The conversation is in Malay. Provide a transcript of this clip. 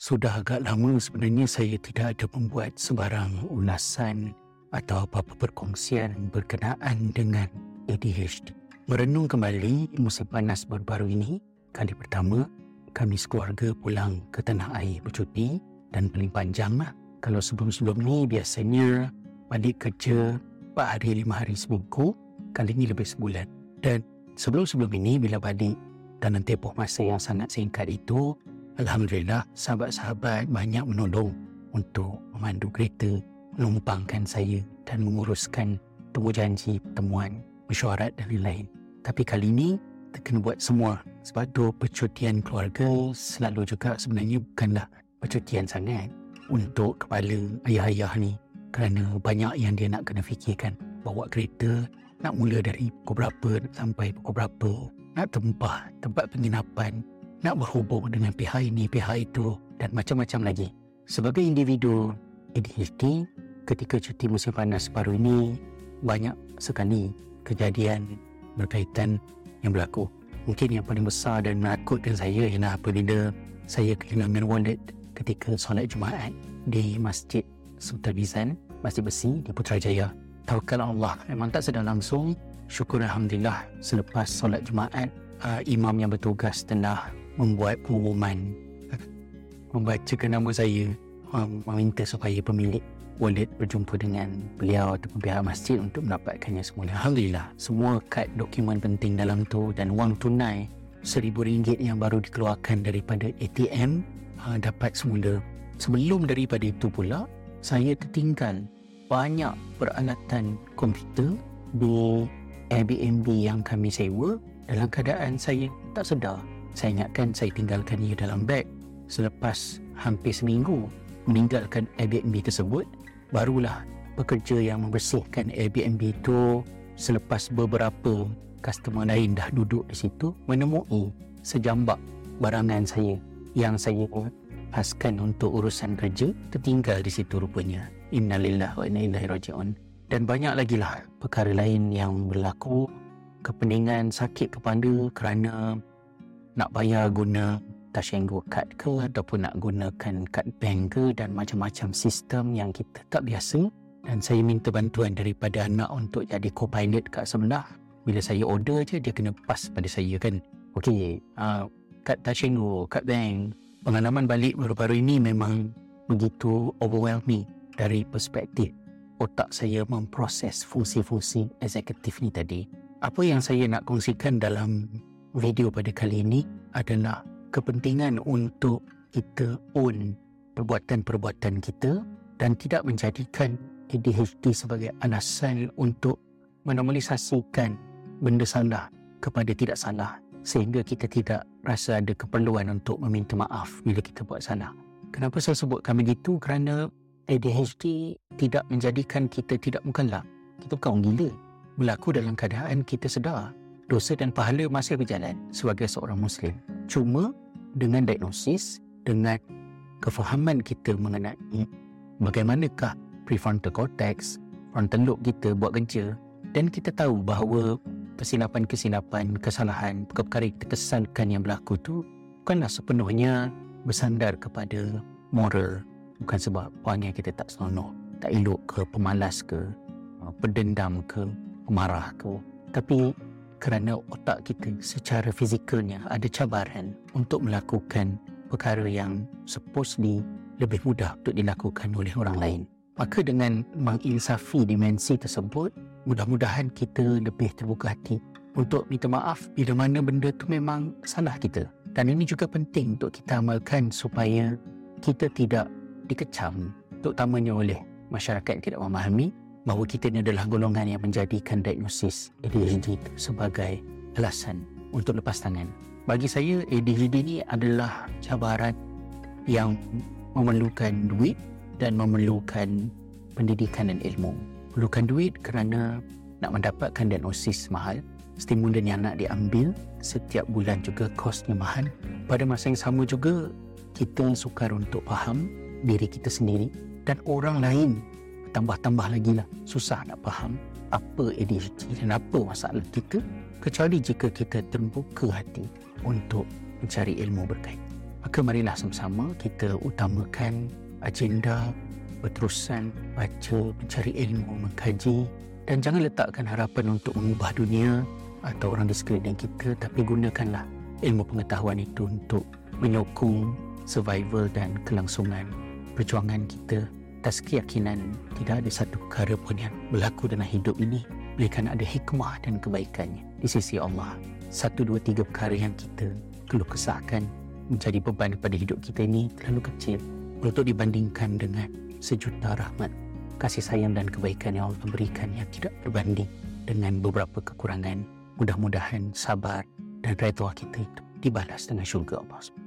Sudah agak lama sebenarnya saya tidak ada membuat sebarang ulasan atau apa-apa perkongsian berkenaan dengan ADHD. Merenung kembali musim panas baru-baru ini, kali pertama kami sekeluarga pulang ke tanah air bercuti dan paling panjang lah. Kalau sebelum-sebelum ni biasanya balik kerja 4 hari 5 hari seminggu, kali ini lebih sebulan. Dan sebelum-sebelum ini bila balik dalam tempoh masa yang sangat singkat itu, Alhamdulillah, sahabat-sahabat banyak menolong untuk memandu kereta, menumpangkan saya dan menguruskan temu janji, pertemuan, mesyuarat dan lain-lain. Tapi kali ini, kita kena buat semua. Sebab tu percutian keluarga selalu juga sebenarnya bukanlah percutian sangat untuk kepala ayah-ayah ni. Kerana banyak yang dia nak kena fikirkan. Bawa kereta, nak mula dari pukul berapa sampai pukul berapa. Nak tempah tempat penginapan, nak berhubung dengan pihak ini, pihak itu dan macam-macam lagi. Sebagai individu ADHD, ketika cuti musim panas baru ini, banyak sekali kejadian berkaitan yang berlaku. Mungkin yang paling besar dan menakutkan saya ialah apabila saya kehilangan wallet ketika solat Jumaat di Masjid Sultan Bizan, Masjid Besi di Putrajaya. Tawakal Allah, memang tak sedar langsung. Syukur Alhamdulillah, selepas solat Jumaat, imam yang bertugas telah membuat pengumuman, membacakan nama saya, meminta supaya pemilik wallet berjumpa dengan beliau ataupun pihak masjid untuk mendapatkannya semula. Alhamdulillah, semua kad dokumen penting dalam tu dan wang tunai RM1,000 yang baru dikeluarkan daripada ATM dapat semula. Sebelum daripada itu pula, saya tertinggal banyak peralatan komputer di Airbnb yang kami sewa dalam keadaan saya tak sedar. Saya ingatkan saya tinggalkan ia dalam beg. Selepas hampir seminggu meninggalkan Airbnb tersebut, barulah pekerja yang membersihkan Airbnb itu selepas beberapa customer lain dah duduk di situ menemui sejambak barangan saya yang saya haskan untuk urusan kerja tertinggal di situ rupanya. Innalillahi wa inna ilaihi raji'un. Dan banyak lagi lah perkara lain yang berlaku. Kepeningan sakit kepala kerana nak bayar guna Tashengo card ke ataupun nak gunakan kad bank ke dan macam-macam sistem yang kita tak biasa. Dan saya minta bantuan daripada anak untuk jadi co-pilot kat sebelah. Bila saya order je, dia kena pass pada saya kan. Okey, kad Tashengo, kad bank. Pengalaman balik baru-baru ini memang begitu overwhelming dari perspektif otak saya memproses fungsi-fungsi eksekutif ni tadi. Apa yang saya nak kongsikan dalam video pada kali ini adalah kepentingan untuk kita own perbuatan-perbuatan kita dan tidak menjadikan ADHD sebagai alasan untuk menormalisasikan benda salah kepada tidak salah sehingga kita tidak rasa ada keperluan untuk meminta maaf bila kita buat salah. Kenapa saya sebutkan begitu? Kerana ADHD tidak menjadikan kita tidak mukallaf. Kita bukan orang gila. Berlaku dalam keadaan kita sedar. Dosa dan pahala masih berjalan sebagai seorang Muslim. Cuma dengan diagnosis, dengan kefahaman kita mengenai bagaimanakah prefrontal cortex, frontal lobe kita buat kerja, dan kita tahu bahawa kesilapan-kesilapan, kesalahan, perkara kita kesalkan yang berlaku tu bukanlah sepenuhnya bersandar kepada moral. Bukan sebab perangai kita tak senonoh, tak elok ke, pemalas ke, pendendam ke, pemarah ke, tapi kerana otak kita secara fizikalnya ada cabaran untuk melakukan perkara yang supposedly lebih mudah untuk dilakukan oleh orang lain. Maka dengan menginsafi dimensi tersebut, mudah-mudahan kita lebih terbuka hati untuk minta maaf bila mana benda tu memang salah kita. Dan ini juga penting untuk kita amalkan supaya kita tidak dikecam, terutamanya oleh masyarakat yang tidak memahami bahawa kita ini adalah golongan yang menjadikan diagnosis ADHD sebagai alasan untuk lepas tangan. Bagi saya, ADHD ini adalah cabaran yang memerlukan duit dan memerlukan pendidikan dan ilmu. Perlukan duit kerana nak mendapatkan diagnosis mahal, stimulan yang nak diambil setiap bulan juga kosnya mahal. Pada masa yang sama juga, kita sukar untuk faham diri kita sendiri dan orang lain. Tambah-tambah lagi lah susah nak faham apa ADHD dan apa masalah kita, kecuali jika kita terbuka hati untuk mencari ilmu berkait. Maka marilah sama-sama kita utamakan agenda berterusan baca, mencari ilmu, mengkaji, dan jangan letakkan harapan untuk mengubah dunia atau orang di sekeliling kita, tapi gunakanlah ilmu pengetahuan itu untuk menyokong survival dan kelangsungan perjuangan kita atas keyakinan tidak ada satu perkara pun yang berlaku dalam hidup ini melainkan ada hikmah dan kebaikannya di sisi Allah. 1, 2, 3 perkara yang kita keluh kesahkan menjadi beban pada hidup kita ini terlalu kecil untuk dibandingkan dengan sejuta rahmat, kasih sayang dan kebaikan yang Allah berikan yang tidak berbanding dengan beberapa kekurangan. Mudah-mudahan sabar dan redha kita itu dibalas dengan syurga Allah.